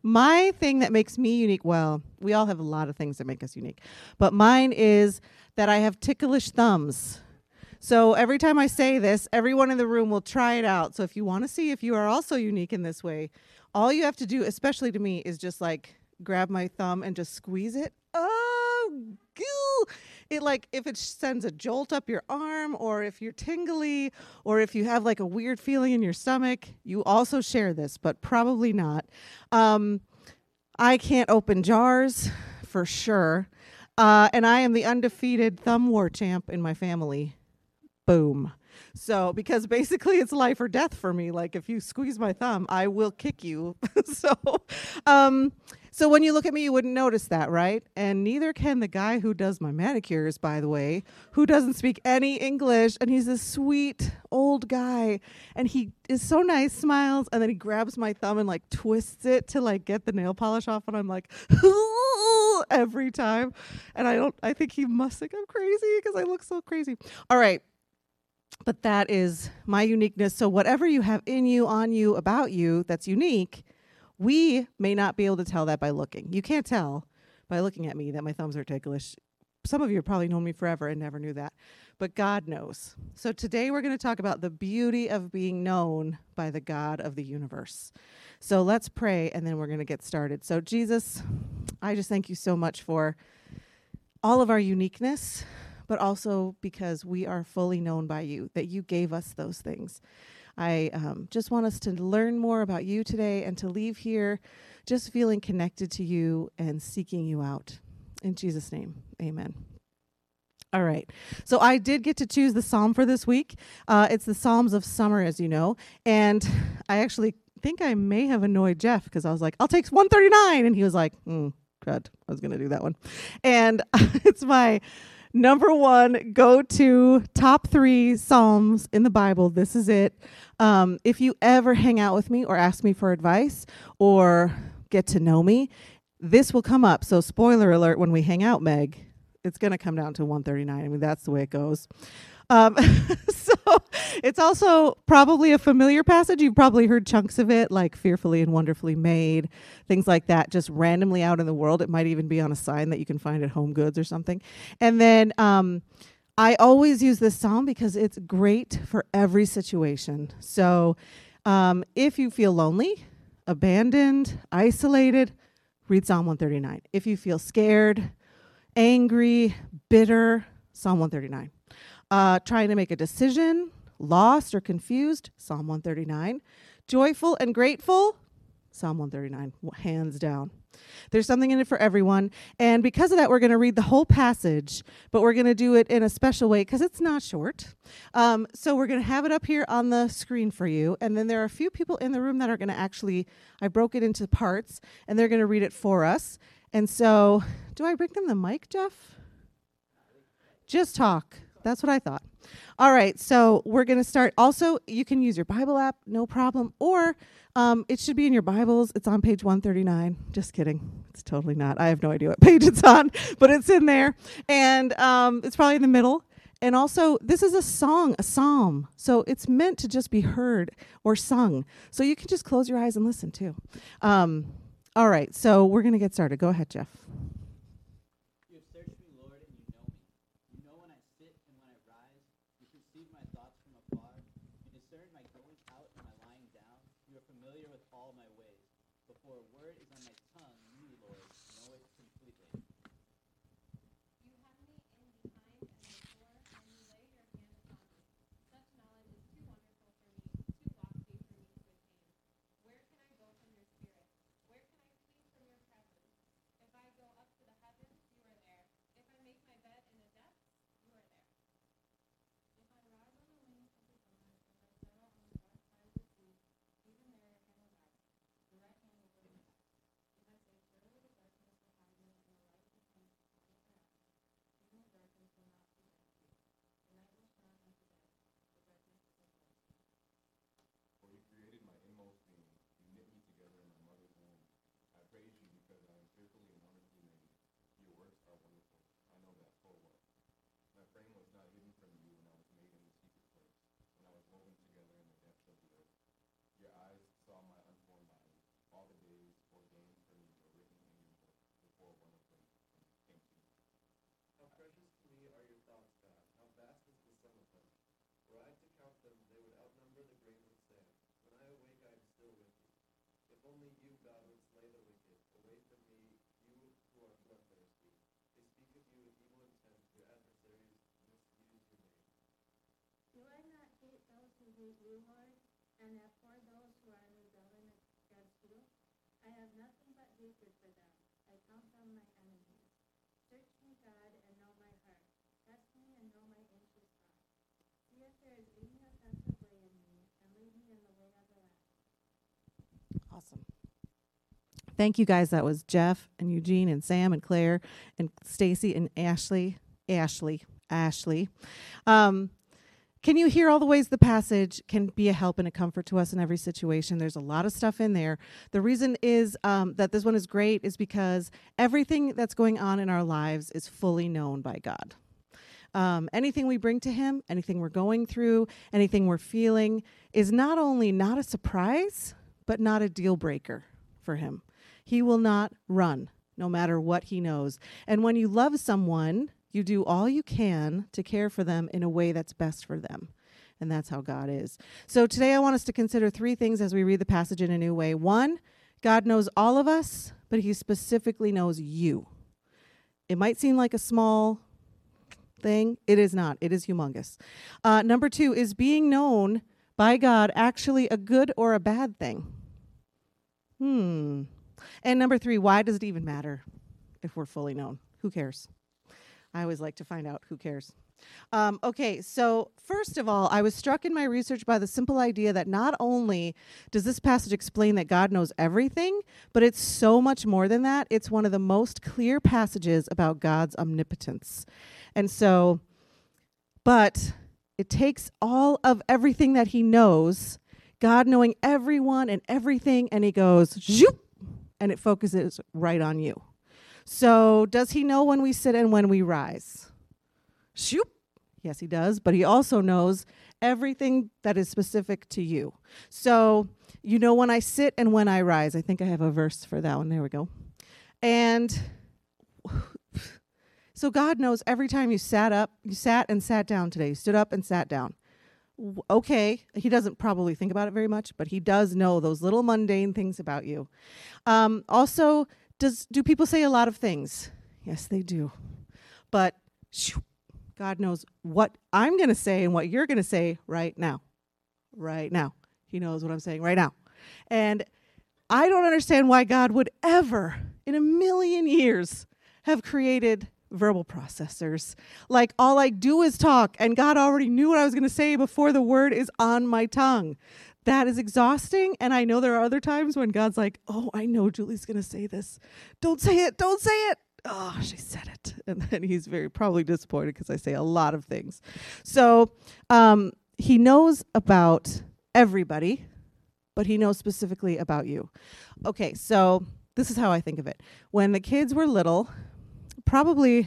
My thing that makes me unique, well, we all have a lot of things that make us unique, but mine is that I have ticklish thumbs. So every time I say this, everyone in the room will try it out. So if you want to see if you are also unique in this way, all you have to do, especially to me, is just like grab my thumb and just squeeze it. Oh, goo! It like if it sends a jolt up your arm, or if you're tingly, or if you have like a weird feeling in your stomach, you also share this, but probably not. Um, I can't open jars for sure. And I am the undefeated thumb war champ in my family. Boom. So, because basically it's life or death for me. Like, if you squeeze my thumb, I will kick you. so, um, so when you look at me, you wouldn't notice that, right? And neither can the guy who does my manicures, by the way, who doesn't speak any English. And he's a sweet old guy. And he is so nice, smiles. And then he grabs my thumb and like twists it to like get the nail polish off. And I'm like, every time. And I think he must think I'm crazy because I look so crazy. All right. But that is my uniqueness. So whatever you have in you, on you, about you that's unique, we may not be able to tell that by looking. You can't tell by looking at me that my thumbs are ticklish. Some of you have probably known me forever and never knew that. But God knows. So today we're going to talk about the beauty of being known by the God of the universe. So let's pray, and then we're going to get started. So Jesus, I just thank you so much for all of our uniqueness, but also because we are fully known by you, that you gave us those things. I just want us to learn more about you today and to leave here just feeling connected to you and seeking you out. In Jesus' name, amen. All right. So I did get to choose the psalm for this week. It's the Psalms of Summer, as you know. And I actually think I may have annoyed Jeff because I was like, I'll take 139. And he was like, crud, I was going to do that one. And it's my number one go-to top 3 Psalms in the Bible. This is it. If you ever hang out with me or ask me for advice or get to know me, this will come up. So spoiler alert, when we hang out, Meg, it's going to come down to 139. I mean, that's the way it goes. So it's also probably a familiar passage. You've probably heard chunks of it, like fearfully and wonderfully made, things like that, just randomly out in the world. It might even be on a sign that you can find at Home Goods or something. And then I always use this psalm because it's great for every situation. So if you feel lonely, abandoned, isolated, read Psalm 139. If you feel scared, angry, bitter, Psalm 139. Trying to make a decision, lost or confused, Psalm 139. Joyful and grateful, Psalm 139, hands down. There's something in it for everyone. And because of that, we're going to read the whole passage, but we're going to do it in a special way because it's not short. So we're going to have it up here on the screen for you. And then there are a few people in the room that are going to actually, I broke it into parts, and they're going to read it for us. And so, do I bring them the mic, Jeff? Just talk. That's what I thought. All right, so we're going to start. Also, you can use your Bible app, no problem. Or it should be in your Bibles. It's on page 139. Just kidding. It's totally not. I have no idea what page it's on, but it's in there. And it's probably in the middle. And also, this is a song, a psalm. So it's meant to just be heard or sung. So you can just close your eyes and listen too. All right, so we're going to get started. Go ahead, Jeff. Do I not hate those who hate you, Lord, and abhor those who are in rebellion against you? I have nothing but hatred for them. I count them my enemies. Search me, God, and know my heart. Test me and know my anxious thoughts. See if there is any offensive way in me, and lead me in the way everlasting. Awesome. Thank you guys. That was Jeff and Eugene and Sam and Claire and Stacy and Ashley. Can you hear all the ways the passage can be a help and a comfort to us in every situation? There's a lot of stuff in there. The reason is that this one is great is because everything that's going on in our lives is fully known by God. Anything we bring to him, anything we're going through, anything we're feeling is not only not a surprise, but not a deal breaker for him. He will not run no matter what he knows. And when you love someone, you do all you can to care for them in a way that's best for them. And that's how God is. So today I want us to consider 3 things as we read the passage in a new way. 1, God knows all of us, but he specifically knows you. It might seem like a small thing. It is not. It is humongous. Number 2, is being known by God actually a good or a bad thing? And number 3, why does it even matter if we're fully known? Who cares? I always like to find out who cares. Okay, so first of all, I was struck in my research by the simple idea that not only does this passage explain that God knows everything, but it's so much more than that. It's one of the most clear passages about God's omnipotence. And so, but it takes all of everything that he knows, God knowing everyone and everything, and he goes, zoop, and it focuses right on you. So does he know when we sit and when we rise? Shoop. Yes, he does. But he also knows everything that is specific to you. So you know when I sit and when I rise. I think I have a verse for that one. There we go. And so God knows every time you sat and sat down today. You stood up and sat down. Okay, he doesn't probably think about it very much, but he does know those little mundane things about you. Also, do people say a lot of things? Yes, they do. But God knows what I'm going to say and what you're going to say right now. Right now. He knows what I'm saying right now. And I don't understand why God would ever, in a million years, have created verbal processors. Like, all I do is talk, and God already knew what I was going to say before the word is on my tongue. That is exhausting, and I know there are other times when God's like, oh, I know Julie's going to say this. Don't say it. Don't say it. Oh, she said it. And then he's probably disappointed because I say a lot of things. So he knows about everybody, but he knows specifically about you. Okay, so this is how I think of it. When the kids were little, probably...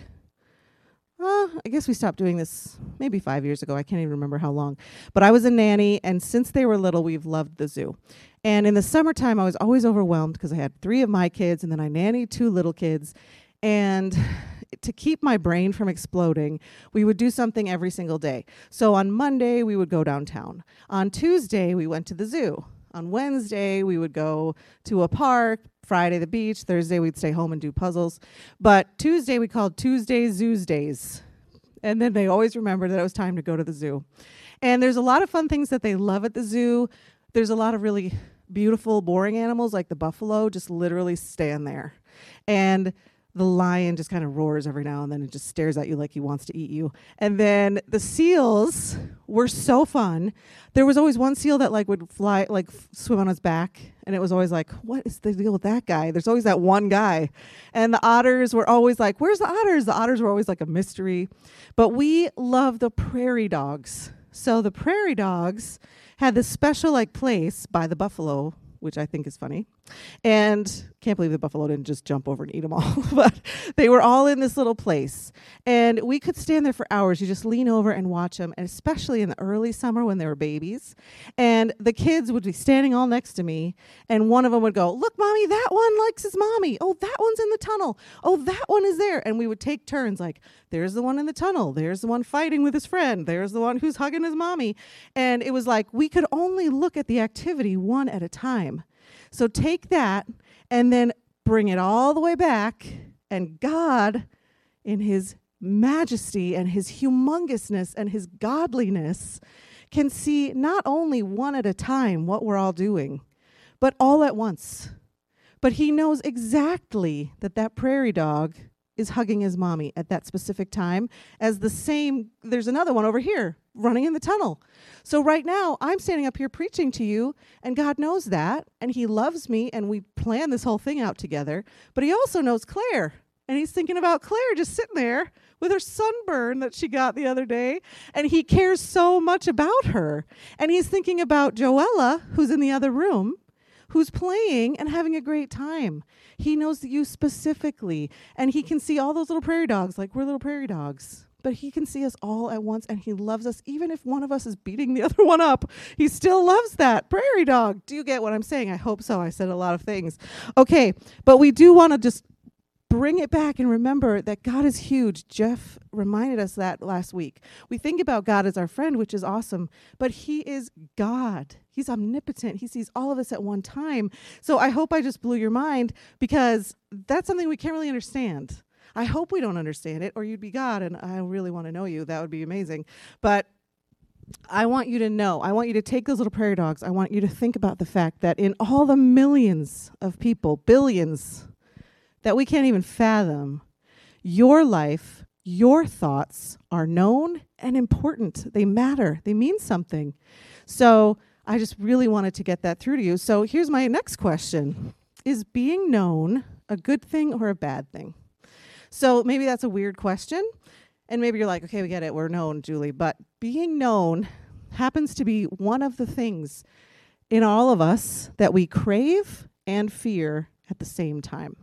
I guess we stopped doing this maybe 5 years ago. I can't even remember how long. But I was a nanny, and since they were little, we've loved the zoo. And in the summertime, I was always overwhelmed because I had 3 of my kids, and then I nannied 2 little kids. And to keep my brain from exploding, we would do something every single day. So on Monday, we would go downtown. On Tuesday, we went to the zoo. On Wednesday, we would go to a park. Friday, the beach. Thursday, we'd stay home and do puzzles. But Tuesday, we called Tuesday Zoos Days. And then they always remembered that it was time to go to the zoo. And there's a lot of fun things that they love at the zoo. There's a lot of really beautiful, boring animals, like the buffalo just literally stand there. And the lion just kind of roars every now and then and just stares at you like he wants to eat you. And then the seals were so fun. There was always one seal that would fly, swim on his back. And it was always like, what is the deal with that guy? There's always that one guy. And the otters were always like, where's the otters? The otters were always like a mystery. But we love the prairie dogs. So the prairie dogs had this special place by the buffalo, which I think is funny. And can't believe the buffalo didn't just jump over and eat them all. But they were all in this little place. And we could stand there for hours. You just lean over and watch them, and especially in the early summer when they were babies. And the kids would be standing all next to me, and one of them would go, look, Mommy, that one likes his mommy. Oh, that one's in the tunnel. Oh, that one is there. And we would take turns, there's the one in the tunnel. There's the one fighting with his friend. There's the one who's hugging his mommy. And it was like we could only look at the activity one at a time. So take that and then bring it all the way back, and God, in his majesty and his humongousness and his godliness, can see not only one at a time what we're all doing, but all at once. But he knows exactly that that prairie dog is hugging his mommy at that specific time, as the same, there's another one over here running in the tunnel. So right now, I'm standing up here preaching to you, and God knows that, and he loves me, and we planned this whole thing out together. But he also knows Claire, and he's thinking about Claire just sitting there with her sunburn that she got the other day, and he cares so much about her. And he's thinking about Joella, who's in the other room, who's playing and having a great time. He knows you specifically, and he can see all those little prairie dogs like we're little prairie dogs. But he can see us all at once, and he loves us. Even if one of us is beating the other one up, he still loves that prairie dog. Do you get what I'm saying? I hope so. I said a lot of things. Okay, but we do want to just bring it back and remember that God is huge. Jeff reminded us that last week. We think about God as our friend, which is awesome, but he is God. He's omnipotent. He sees all of us at one time. So I hope I just blew your mind, because that's something we can't really understand. I hope we don't understand it, or you'd be God, and I really want to know you. That would be amazing. But I want you to know. I want you to take those little prairie dogs. I want you to think about the fact that in all the millions of people, billions, that we can't even fathom, your life, your thoughts are known and important. They matter. They mean something. So I just really wanted to get that through to you. So here's my next question. Is being known a good thing or a bad thing? So maybe that's a weird question, and maybe you're like, okay, we get it, we're known, Julie, but being known happens to be one of the things in all of us that we crave and fear at the same time.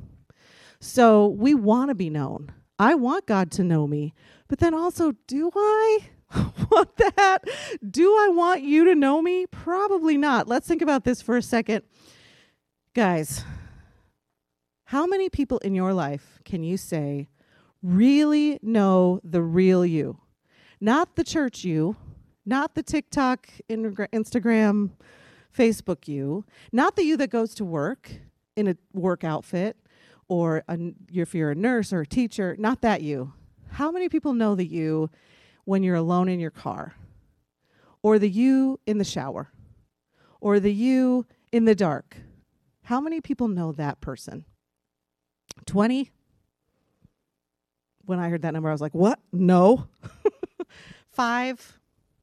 So we want to be known. I want God to know me, but then also, do I want that? Do I want you to know me? Probably not. Let's think about this for a second. Guys, how many people in your life can you say really know the real you? Not the church you, not the TikTok, Instagram, Facebook you, not the you that goes to work in a work outfit, or if you're a nurse or a teacher, not that you. How many people know the you when you're alone in your car? Or the you in the shower? Or the you in the dark? How many people know that person? 20? When I heard that number, I was like, what? No. 5?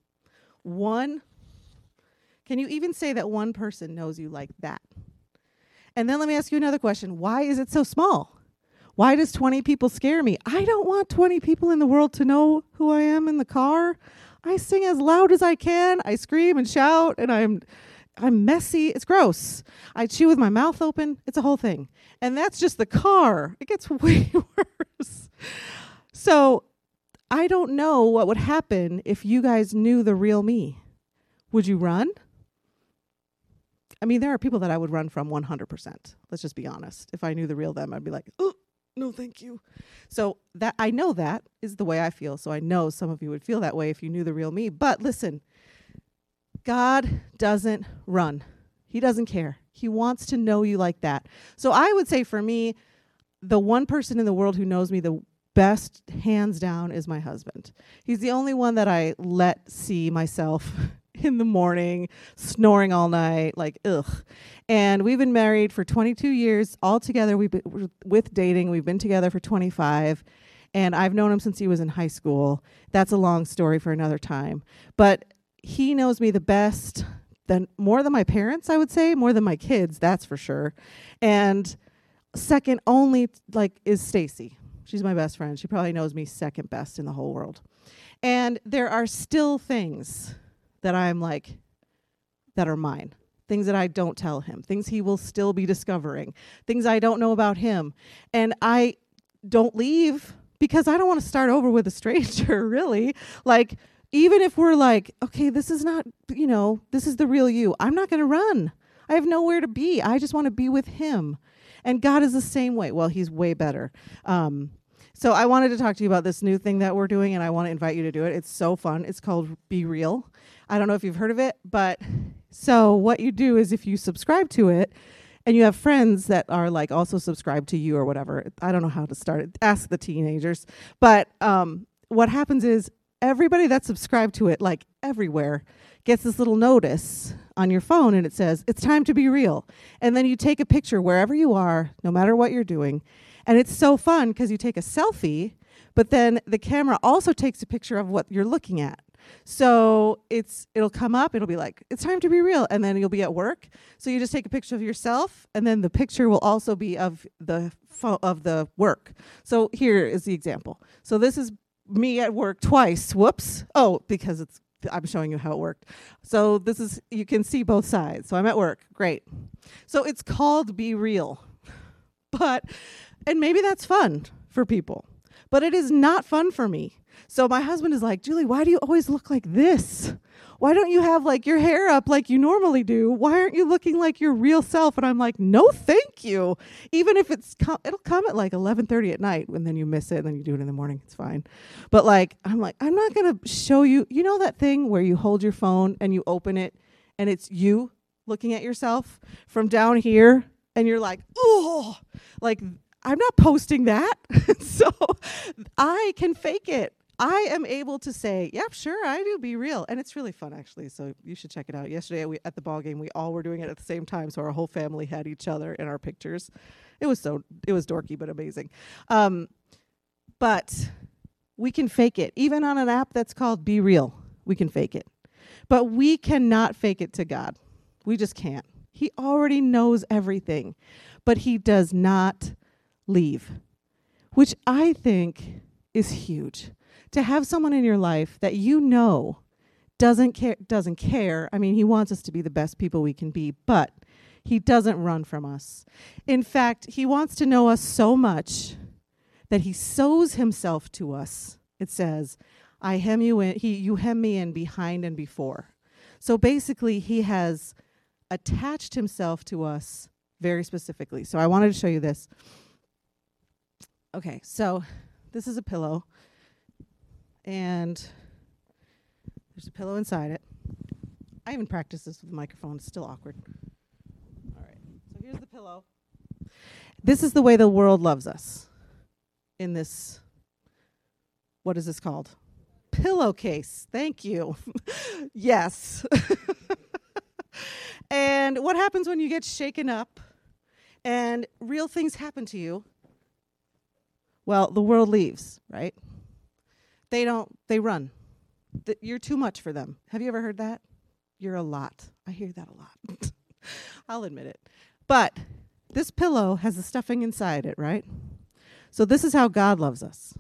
1? Can you even say that one person knows you like that? And then let me ask you another question. Why is it so small? Why does 20 people scare me? I don't want 20 people in the world to know who I am in the car. I sing as loud as I can. I scream and shout, and I'm messy. It's gross. I chew with my mouth open. It's a whole thing. And that's just the car. It gets way worse. So I don't know what would happen if you guys knew the real me. Would you run? I mean, there are people that I would run from 100%. Let's just be honest. If I knew the real them, I'd be like, oh, no, thank you. So that I know that is the way I feel. So I know some of you would feel that way if you knew the real me. But listen, God doesn't run. He doesn't care. He wants to know you like that. So I would say for me, the one person in the world who knows me the best, hands down, is my husband. He's the only one that I let see myself in the morning, snoring all night, like, ugh. And we've been married for 22 years all together. We've been with dating. We've been together for 25. And I've known him since he was in high school. That's a long story for another time. But he knows me the best, more than my parents, I would say, more than my kids, that's for sure. And second only, is Stacy. She's my best friend. She probably knows me second best in the whole world. And there are still things that I'm like, that are mine. Things that I don't tell him. Things he will still be discovering. Things I don't know about him. And I don't leave because I don't want to start over with a stranger, really. Like, even if we're like, okay, this is not, this is the real you. I'm not going to run. I have nowhere to be. I just want to be with him. And God is the same way. Well, he's way better. So I wanted to talk to you about this new thing that we're doing, and I want to invite you to do it. It's so fun. It's called Be Real. I don't know if you've heard of it, but so what you do is if you subscribe to it, and you have friends that are like also subscribed to you or whatever. I don't know how to start it. Ask the teenagers. But what happens is everybody that's subscribed to it, like everywhere, gets this little notice on your phone, and it says, it's time to be real. And then you take a picture wherever you are, no matter what you're doing. And it's so fun because you take a selfie, but then the camera also takes a picture of what you're looking at. So it'll come up, it'll be like, it's time to be real, and then you'll be at work. So you just take a picture of yourself, and then the picture will also be of the work. So here is the example. So this is me at work twice. Whoops. Oh, because I'm showing you how it worked. So this is, you can see both sides. So I'm at work. Great. So it's called Be Real. And maybe that's fun for people, but it is not fun for me. So my husband is like, Julie, why do you always look like this? Why don't you have like your hair up like you normally do? Why aren't you looking like your real self? And I'm like, no, thank you. Even if it'll come at like 11:30 at night, and then you miss it, and then you do it in the morning. It's fine. But like, I'm not going to show you. You know that thing where you hold your phone and you open it, and it's you looking at yourself from down here, and you're like, oh, like I'm not posting that. So I can fake it. I am able to say, yep, sure, I do Be Real. And it's really fun, actually, so you should check it out. Yesterday at the ball game, we all were doing it at the same time, so our whole family had each other in our pictures. It was dorky, but amazing. But we can fake it. Even on an app that's called Be Real, we can fake it. But we cannot fake it to God. We just can't. He already knows everything, but he does not leave, which I think is huge. To have someone in your life that you know doesn't care. I mean, he wants us to be the best people we can be, but he doesn't run from us. In fact, he wants to know us so much that he sows himself to us. It says, I hem you in, you hem me in behind and before. So basically, he has attached himself to us very specifically. So I wanted to show you this. Okay, so this is a pillow. And there's a pillow inside it. I even practiced this with the microphone. It's still awkward. All right. So here's the pillow. This is the way the world loves us. In this, what is this called? Pillowcase. Thank you. Yes. And what happens when you get shaken up and real things happen to you? Well, the world leaves, right? They run. You're too much for them. Have you ever heard that? You're a lot. I hear that a lot. I'll admit it. But this pillow has the stuffing inside it, right? So this is how God loves us.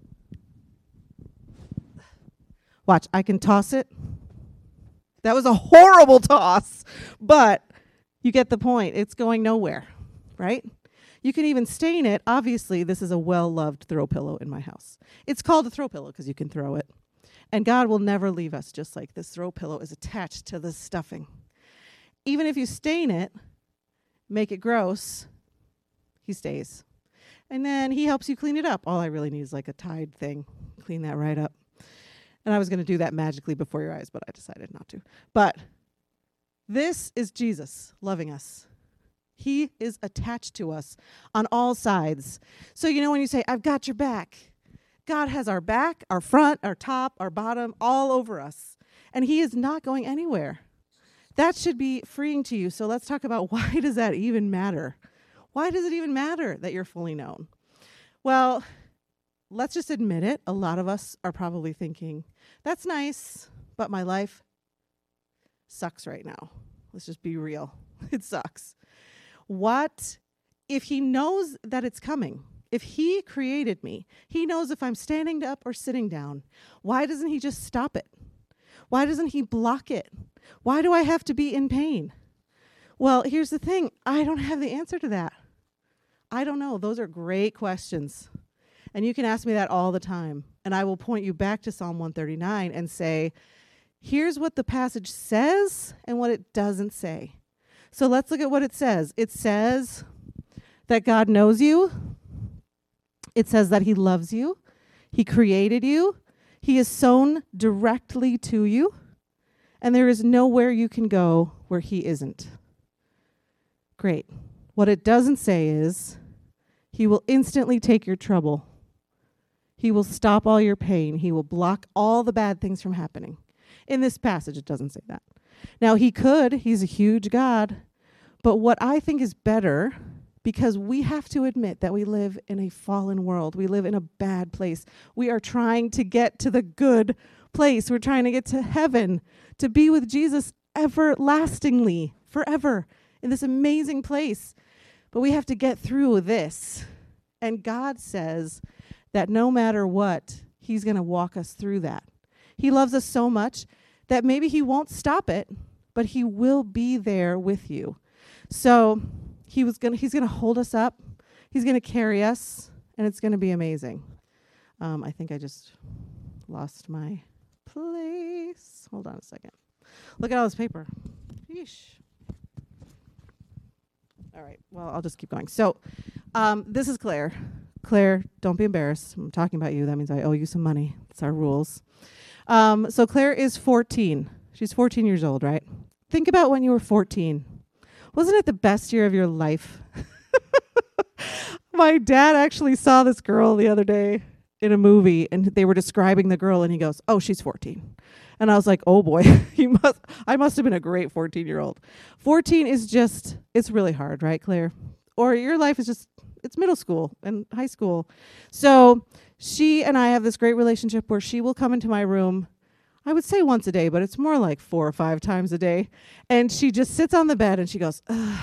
Watch, I can toss it. That was a horrible toss, but you get the point. It's going nowhere, right? You can even stain it. Obviously, this is a well-loved throw pillow in my house. It's called a throw pillow because you can throw it. And God will never leave us, just like this throw pillow is attached to the stuffing. Even if you stain it, make it gross, he stays. And then he helps you clean it up. All I really need is like a Tide thing. Clean that right up. And I was going to do that magically before your eyes, but I decided not to. But this is Jesus loving us. He is attached to us on all sides. So, you know, when you say, I've got your back, God has our back, our front, our top, our bottom, all over us. And he is not going anywhere. That should be freeing to you. So let's talk about, why does that even matter? Why does it even matter that you're fully known? Well, let's just admit it. A lot of us are probably thinking, that's nice, but my life sucks right now. Let's just be real. It sucks. What if he knows that it's coming? If he created me, he knows if I'm standing up or sitting down. Why doesn't he just stop it? Why doesn't he block it? Why do I have to be in pain? Well, here's the thing. I don't have the answer to that. I don't know. Those are great questions. And you can ask me that all the time. And I will point you back to Psalm 139 and say, here's what the passage says and what it doesn't say. So let's look at what it says. It says that God knows you. It says that he loves you. He created you. He is sown directly to you. And there is nowhere you can go where he isn't. Great. What it doesn't say is, he will instantly take your trouble. He will stop all your pain. He will block all the bad things from happening. In this passage, it doesn't say that. Now, he could. He's a huge God. But what I think is better, because we have to admit that we live in a fallen world. We live in a bad place. We are trying to get to the good place. We're trying to get to heaven, to be with Jesus everlastingly, forever, in this amazing place. But we have to get through this. And God says that no matter what, he's going to walk us through that. He loves us so much that maybe he won't stop it, but he will be there with you. So he's going to hold us up. He's going to carry us, and it's going to be amazing. I think I just lost my place. Hold on a second. Look at all this paper. Yeesh. All right. Well, I'll just keep going. So this is Claire. Claire, don't be embarrassed. I'm talking about you. That means I owe you some money. It's our rules. So Claire is 14. She's 14 years old, right? Think about when you were 14. Wasn't it the best year of your life? My dad actually saw this girl the other day in a movie, and they were describing the girl, and he goes, "Oh, she's 14." And I was like, "Oh boy, I must have been a great 14-year-old." 14 is just, it's really hard, right, Claire? Or your life is just, it's middle school and high school. So she and I have this great relationship where she will come into my room, I would say once a day, but it's more like 4 or 5 times a day. And she just sits on the bed and she goes, ugh.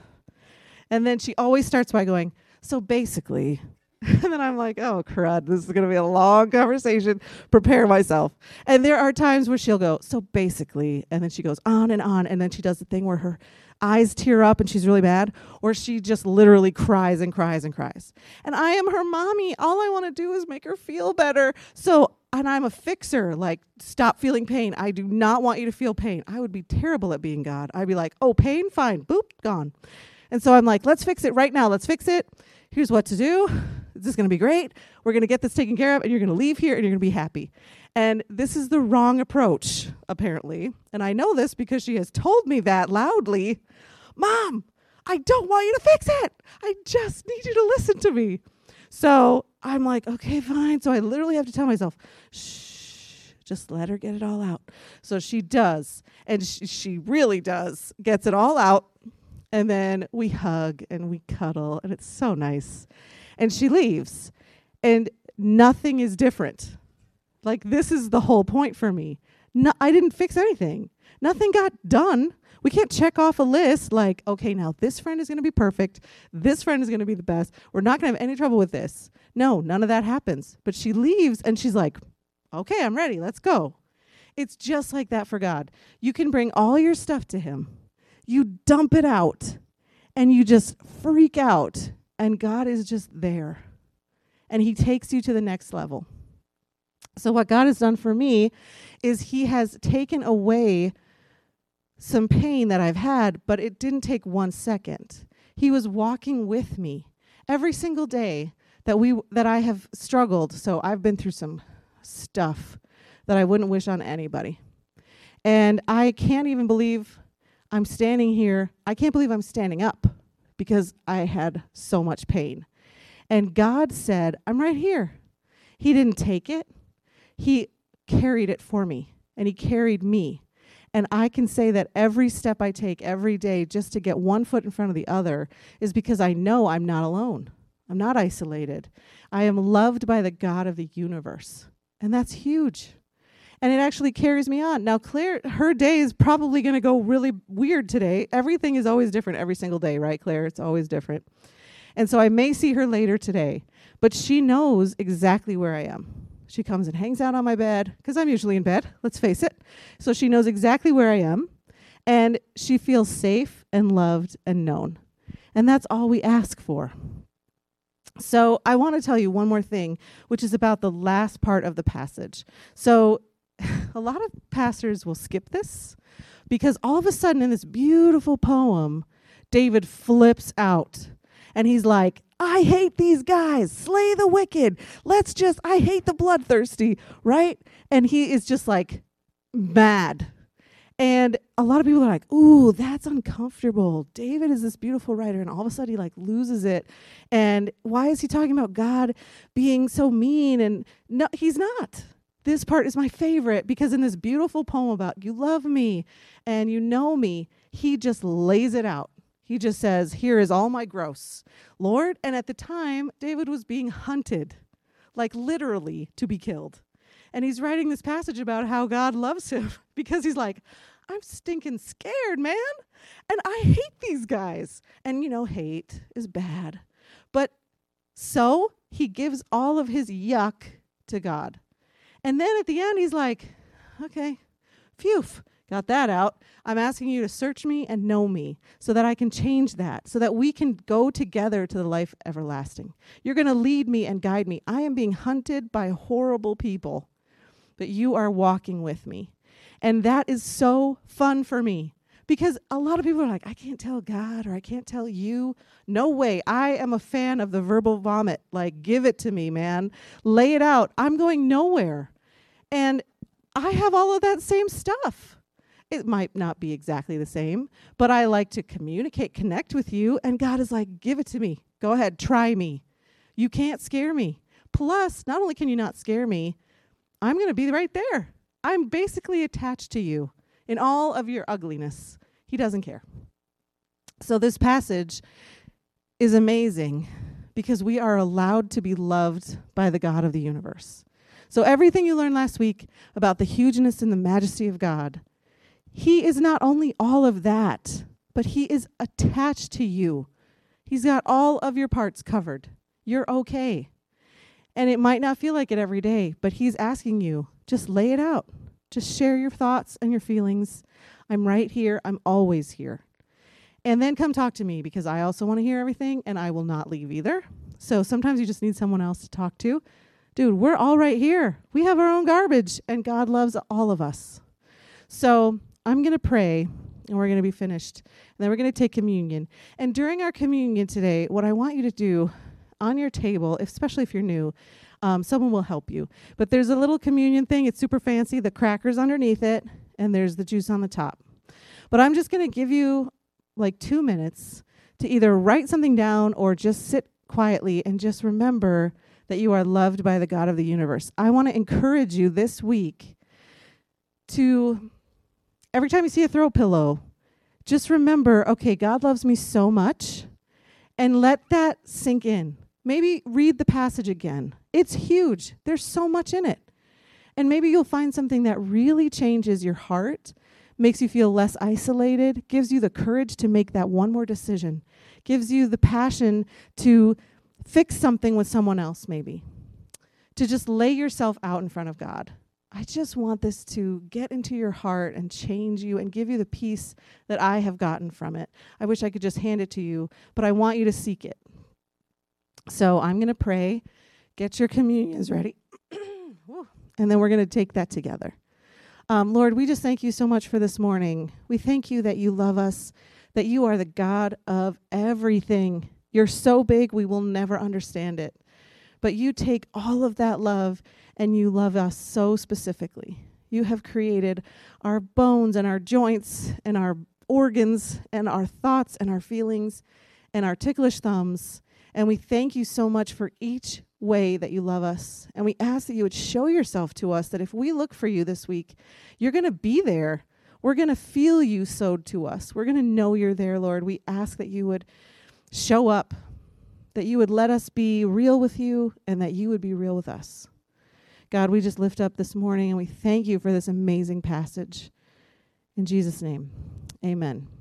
And then she always starts by going, "So basically," and then I'm like, "Oh, crud, this is going to be a long conversation. Prepare myself." And there are times where she'll go, "So basically," and then she goes on, and then she does the thing where her eyes tear up and she's really mad, or she just literally cries and cries and cries. And I am her mommy. All I want to do is make her feel better. And I'm a fixer, like, stop feeling pain. I do not want you to feel pain. I would be terrible at being God. I'd be like, "Oh, pain? Fine. Boop, gone." And so I'm like, "Let's fix it right now. Let's fix it. Here's what to do. This is going to be great. We're going to get this taken care of, and you're going to leave here, and you're going to be happy." And this is the wrong approach, apparently. And I know this because she has told me that loudly. "Mom, I don't want you to fix it. I just need you to listen to me." So I'm like, "Okay, fine." So I literally have to tell myself, "Shh, just let her get it all out." So she does. And she really does, gets it all out. And then we hug and we cuddle, and it's so nice. And she leaves, and nothing is different. Like, this is the whole point for me. No, I didn't fix anything. Nothing got done. We can't check off a list like, okay, now this friend is going to be perfect. This friend is going to be the best. We're not going to have any trouble with this. No, none of that happens. But she leaves, and she's like, "Okay, I'm ready. Let's go." It's just like that for God. You can bring all your stuff to him. You dump it out, and you just freak out, and God is just there, and he takes you to the next level. So what God has done for me is he has taken away some pain that I've had, but it didn't take 1 second. He was walking with me every single day that I have struggled. So I've been through some stuff that I wouldn't wish on anybody. And I can't even believe I'm standing here. I can't believe I'm standing up because I had so much pain. And God said, "I'm right here." He didn't take it. He carried it for me, and he carried me. And I can say that every step I take every day just to get one foot in front of the other is because I know I'm not alone. I'm not isolated. I am loved by the God of the universe. And that's huge. And it actually carries me on. Now, Claire, her day is probably going to go really weird today. Everything is always different every single day, right, Claire? It's always different. And so I may see her later today, but she knows exactly where I am. She comes and hangs out on my bed, because I'm usually in bed, let's face it. So she knows exactly where I am, and she feels safe and loved and known. And that's all we ask for. So I want to tell you one more thing, which is about the last part of the passage. So a lot of pastors will skip this, because all of a sudden in this beautiful poem, David flips out, and he's like, "I hate these guys. Slay the wicked. I hate the bloodthirsty," right? And he is just like mad. And a lot of people are like, ooh, that's uncomfortable. David is this beautiful writer, and all of a sudden he like loses it. And why is he talking about God being so mean? And no, he's not. This part is my favorite because in this beautiful poem about you love me and you know me, he just lays it out. He just says, here is all my gross, Lord. And at the time, David was being hunted, like literally to be killed. And he's writing this passage about how God loves him because he's like, I'm stinking scared, man. And I hate these guys. And, hate is bad. But so he gives all of his yuck to God. And then at the end, he's like, okay, phew, got that out. I'm asking you to search me and know me so that I can change that, so that we can go together to the life everlasting. You're going to lead me and guide me. I am being hunted by horrible people, but you are walking with me. And that is so fun for me because a lot of people are like, I can't tell God or I can't tell you. No way. I am a fan of the verbal vomit. Like, give it to me, man. Lay it out. I'm going nowhere. And I have all of that same stuff. It might not be exactly the same, but I like to communicate, connect with you. And God is like, give it to me. Go ahead. Try me. You can't scare me. Plus, not only can you not scare me, I'm going to be right there. I'm basically attached to you in all of your ugliness. He doesn't care. So this passage is amazing because we are allowed to be loved by the God of the universe. So everything you learned last week about the hugeness and the majesty of God, he is not only all of that, but he is attached to you. He's got all of your parts covered. You're okay. And it might not feel like it every day, but he's asking you, just lay it out. Just share your thoughts and your feelings. I'm right here. I'm always here. And then come talk to me because I also want to hear everything and I will not leave either. So sometimes you just need someone else to talk to. Dude, we're all right here. We have our own garbage and God loves all of us. So I'm going to pray and we're going to be finished. And then we're going to take communion. And during our communion today, what I want you to do on your table, especially if you're new, someone will help you. But there's a little communion thing. It's super fancy. The crackers underneath it, and there's the juice on the top. But I'm just going to give you like 2 minutes to either write something down or just sit quietly and just remember that you are loved by the God of the universe. I want to encourage you this week to, every time you see a throw pillow, just remember, okay, God loves me so much, and let that sink in. Maybe read the passage again. It's huge. There's so much in it. And maybe you'll find something that really changes your heart, makes you feel less isolated, gives you the courage to make that one more decision, gives you the passion to fix something with someone else maybe, to just lay yourself out in front of God. I just want this to get into your heart and change you and give you the peace that I have gotten from it. I wish I could just hand it to you, but I want you to seek it. So I'm going to pray. Get your communions ready. And then we're going to take that together. Lord, we just thank you so much for this morning. We thank you that you love us, that you are the God of everything. You're so big, we will never understand it. But you take all of that love and you love us so specifically. You have created our bones and our joints and our organs and our thoughts and our feelings and our ticklish thumbs. And we thank you so much for each way that you love us. And we ask that you would show yourself to us, that if we look for you this week, you're going to be there. We're going to feel you sewed to us. We're going to know you're there, Lord. We ask that you would show up, that you would let us be real with you, and that you would be real with us. God, we just lift up this morning, and we thank you for this amazing passage. In Jesus' name, amen.